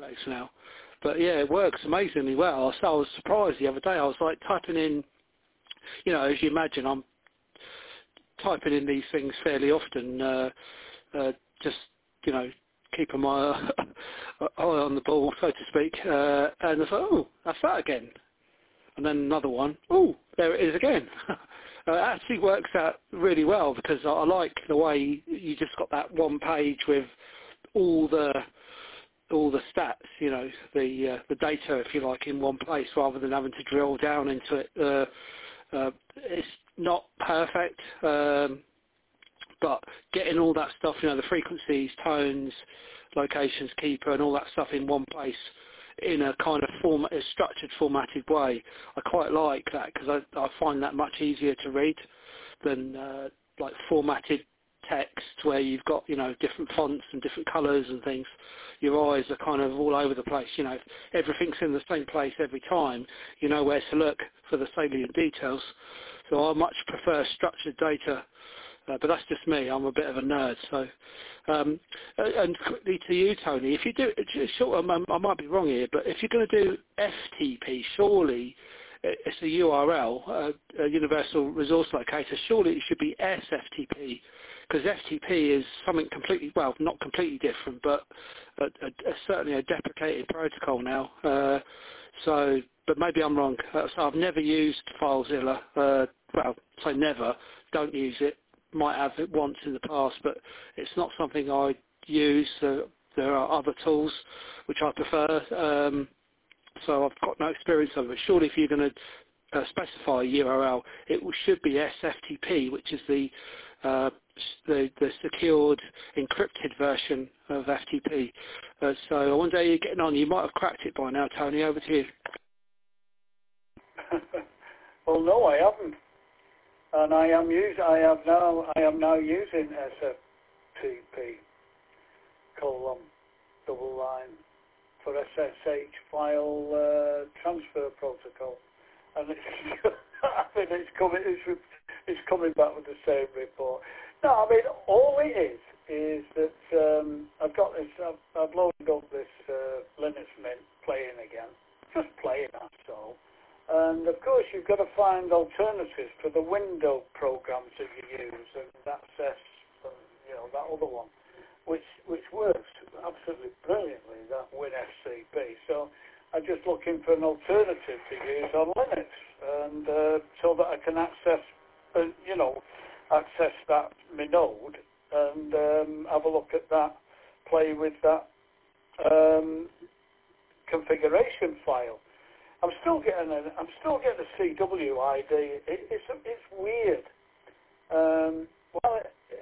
days now. But yeah, it works amazingly well. So I was surprised the other day. I was like typing in, you know, as you imagine, I'm typing in these things fairly often, just, you know, keeping my eye on the ball, so to speak. And I thought, oh, that's that again. And then another one, oh, there it is again. It actually works out really well because I like the way you just got that one page with all the stats, you know, the data, if you like, in one place rather than having to drill down into it. It's not perfect, but getting all that stuff, you know, the frequencies, tones, locations, keeper, and all that stuff in one place in a kind of a structured, formatted way, I quite like that because I find that much easier to read than like formatted text where you've got, you know, different fonts and different colours and things. Your eyes are kind of all over the place, you know. If everything's in the same place every time, you know where to look for the salient details. So I much prefer structured data, but that's just me. I'm a bit of a nerd. So, and quickly to you, Tony, if you do, I might be wrong here, but if you're going to do FTP, surely it's a URL, a Universal Resource Locator. Surely it should be SFTP, because FTP is something completely, well, not completely different, but certainly a deprecated protocol now. But maybe I'm wrong. So I've never used FileZilla. Well, say never. Don't use it. Might have it once in the past, but it's not something I use. There are other tools which I prefer. So I've got no experience of it. Surely if you're going to specify a URL, it should be SFTP, which is the secured, encrypted version of FTP. So I wonder how you're getting on. You might have cracked it by now, Tony. Over to you. Well, no, I haven't, and I am now using SFTP : double line for SSH file transfer protocol, and it's, I mean, it's coming back with the same report. No, I mean, all it is that I've got this. I've loaded up this Linux Mint playing again, just playing, that's all. And of course, you've got to find alternatives to the window programs that you use and access, you know, that other one, which works absolutely brilliantly, that WinFCP. So I'm just looking for an alternative to use on Linux, and so that I can access, you know, access that my node and have a look at that, play with that configuration file. I'm still getting a CWID. It's weird. Well,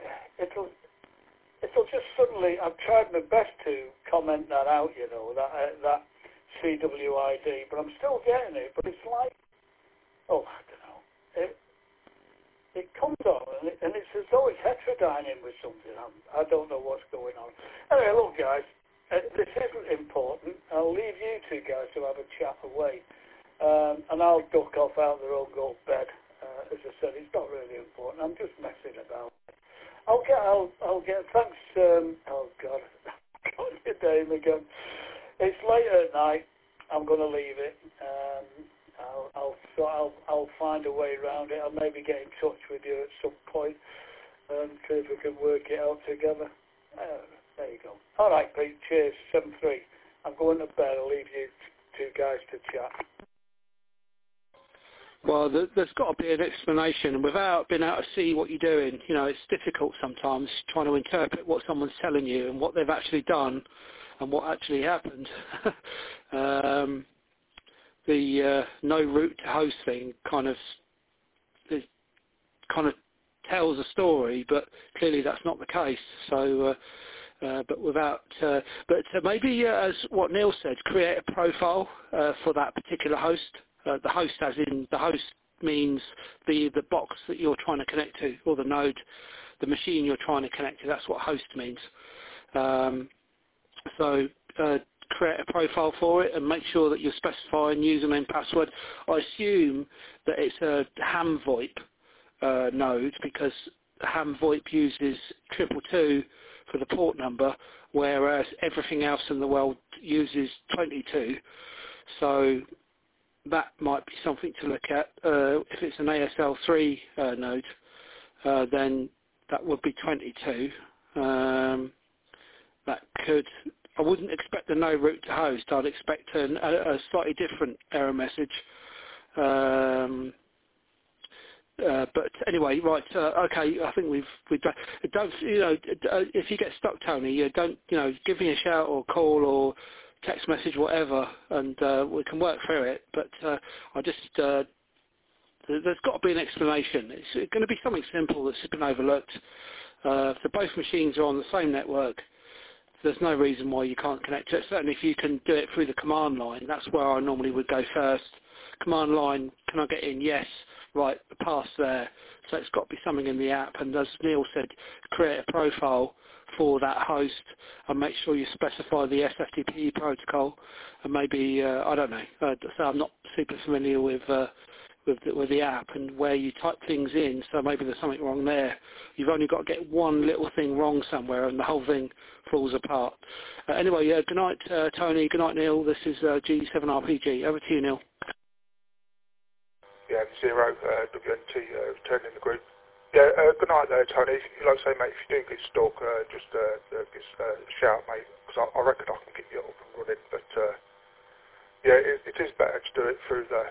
it'll just suddenly. I've tried my best to comment that out, you know, that CWID, but I'm still getting it. But it's like, oh, I don't know. It comes on and it's as though it's heterodyning with something. I don't know what's going on. Anyway, look, guys. This isn't important. I'll leave you two guys to have a chat away, and I'll duck off out there and go to bed. As I said, it's not really important. I'm just messing about. I'll get. Thanks. Oh God, I got your name again. It's late at night. I'm going to leave it. I'll find a way around it. I'll maybe get in touch with you at some point and see if we can work it out together. There you go. All right, Pete. Cheers. 7-3. I'm going to bed. I'll leave you two guys to chat. Well, there's got to be an explanation, and without being able to see what you're doing, you know, it's difficult sometimes trying to interpret what someone's telling you and what they've actually done and what actually happened. The no route to host thing kind of tells a story, but clearly that's not the case. So. But maybe, as what Neil said, create a profile for that particular host. The host, as in the host, means the box that you're trying to connect to, or the node, the machine you're trying to connect to. That's what host means. So create a profile for it and make sure that you're specifying username and password. I assume that it's a ham VoIP node, because ham VoIP uses 222 for the port number, whereas everything else in the world uses 22. So that might be something to look at. If it's an ASL3 node, then that would be 22. That could, I wouldn't expect a no route to host. I'd expect a slightly different error message. But anyway, right? Okay, I think we've done. Don't if you get stuck, Tony, don't give me a shout or call or text message, whatever, and we can work through it. But I just there's got to be an explanation. It's going to be something simple that's been overlooked. So both machines are on the same network. There's no reason why you can't connect to it. Certainly if you can do it through the command line, that's where I normally would go first. Command line, can I get in? Yes. Right, the pass there. So it's got to be something in the app. And as Neil said, create a profile for that host and make sure you specify the SFTP protocol. And maybe, I don't know, so I'm not super familiar with the app and where you type things in, so maybe there's something wrong there. You've only got to get one little thing wrong somewhere and the whole thing falls apart. Anyway, good night, Tony. Good night, Neil. This is G7RPG. Over to you, Neil. Yeah, M0, WNT, returning the group. Yeah, good night there, Tony. Like I say, mate, if you do get stuck, just give us a shout, mate, because I reckon I can get you up and running. But, yeah, it is better to do it through the...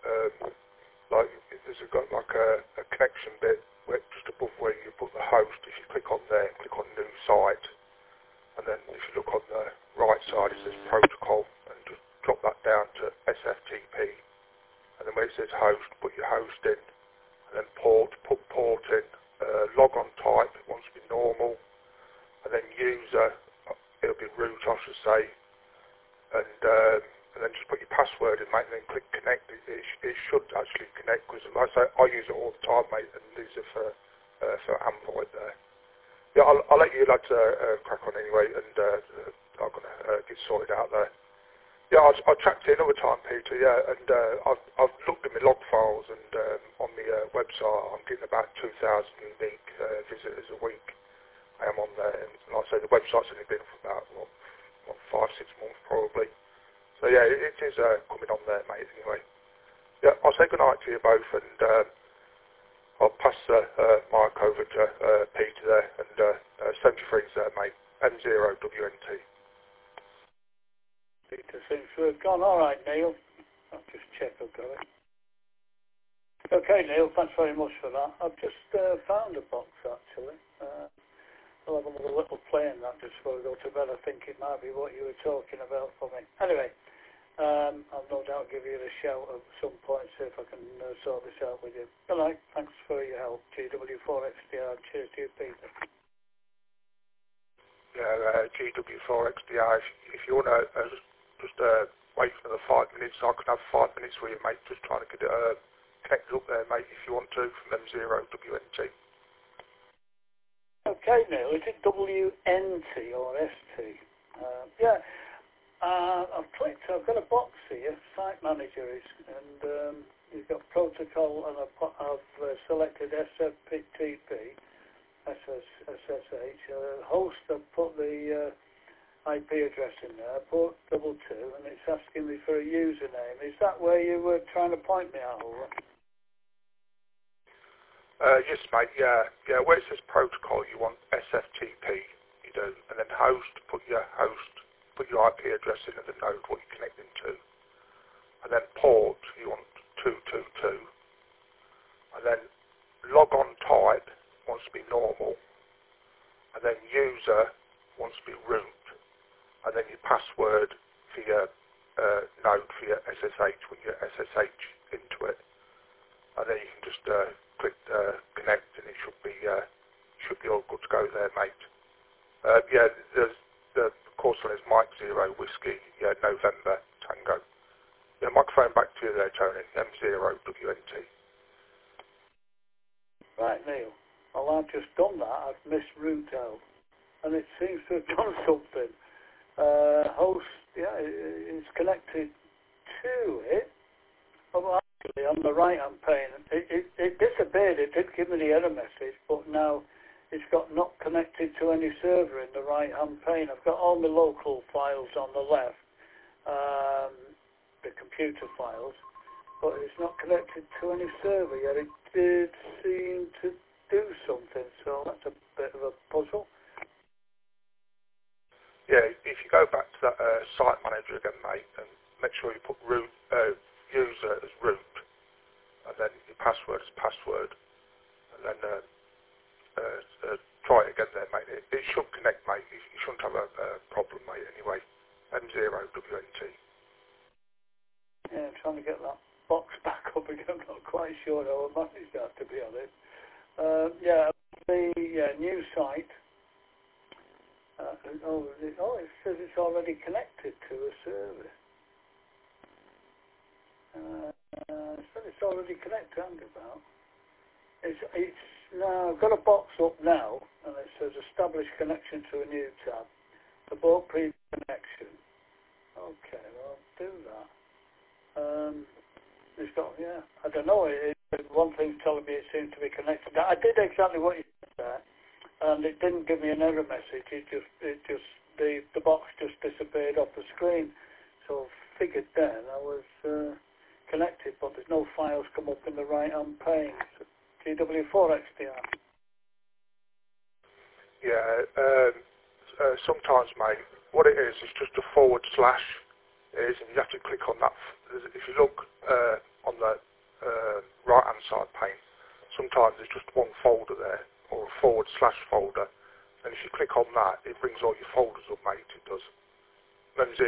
like there's got like a connection bit just above where you put the host. If you click on there, click on new site, and then if you look on the right side it says protocol, and just drop that down to SFTP, and then where it says host, put your host in, and then put port in, log on type, it wants to be normal, and then user, it'll be root I should say, and then just put your password in, mate, and then click connect. It should actually connect, because like I say, I use it all the time, mate, and these are for Android there. Yeah, I'll let you lads crack on anyway, and I'm going to get sorted out there. Yeah, I'll chat to you another time, Peter, yeah, and I've looked at my log files, and on the website I'm getting about 2,000 unique visitors a week. I am on there, and like I say, the website's only been for about, 5-6 months probably. So yeah, it is coming on there, mate, anyway. Yeah, I'll say good night to you both, and I'll pass the mic over to Peter there, and 73's there, mate, M0WNT. Peter seems to have gone. All right, Neil. I'll just check I've got it. Okay, Neil, thanks very much for that. I've just found a box, actually. I'll have a little play in that just before we go to bed. I think it might be what you were talking about for me. Anyway, I'll no doubt give you a shout at some point, see if I can sort this out with you. Good night. Thanks for your help. GW4XDR. Cheers to you, Peter. Yeah, GW4XDR. If you want to just wait for the 5 minutes, I can have 5 minutes with you, mate, just trying to get it connected up there, mate, if you want to, from M0WNT. Okay, Neil, is it WNT or ST? Yeah, I've clicked, I've got a box here, Site Manager is, and you've got protocol, and I've selected SFTP, SSH, host, I've put the IP address in there, port 22, and it's asking me for a username. Is that where you were trying to point me at, over? Yes, mate, yeah. Where it says protocol, you want SFTP, you do, and then host, put your IP address in at the node, what you're connecting to. And then port, you want 222. And then log on type wants to be normal. And then user wants to be root. And then your password for your node, for your SSH, with your SSH into it. And then you can just click connect, and it should be all good to go there, mate. Yeah, the course one is Mike 0 Whiskey, yeah, November Tango. Yeah, microphone back to you there, Tony. M0WNT. Right, Neil. Well, I've just done that. I've missed root out, and it seems to have done something. Host, yeah, it's connected to it. Well, actually, on the right-hand pane, it disappeared. It did give me the error message, but now it's got not connected to any server in the right-hand pane. I've got all my local files on the left, the computer files, but it's not connected to any server yet. It did seem to do something, so that's a bit of a puzzle. Yeah, if you go back to that site manager again, mate, and make sure you put root user as root, and then your password as password, and then try it again there, mate. It should connect, mate. You shouldn't have a problem, mate, anyway. M0WNT. Yeah, I'm trying to get that box back up again. I'm not quite sure how I managed that, to be honest. The new site. It says it's already connected to a server. It says it's already connected, hasn't it, about? It's now got a box up now, and it says establish connection to a new tab. Abort previous connection. Okay, well, I'll do that. It's got, I don't know. One thing's telling me it seems to be connected. I did exactly what you said there, and it didn't give me an error message. The box just disappeared off the screen. So I figured then I was connected, but there's no files come up in the right-hand pane. So GW4 XDR. Yeah, sometimes, mate, what it is just a /, and you have to click on that. If you look on the right-hand side pane, sometimes there's just one folder there, or a / folder, and if you click on that, it brings all your folders up, mate, it does.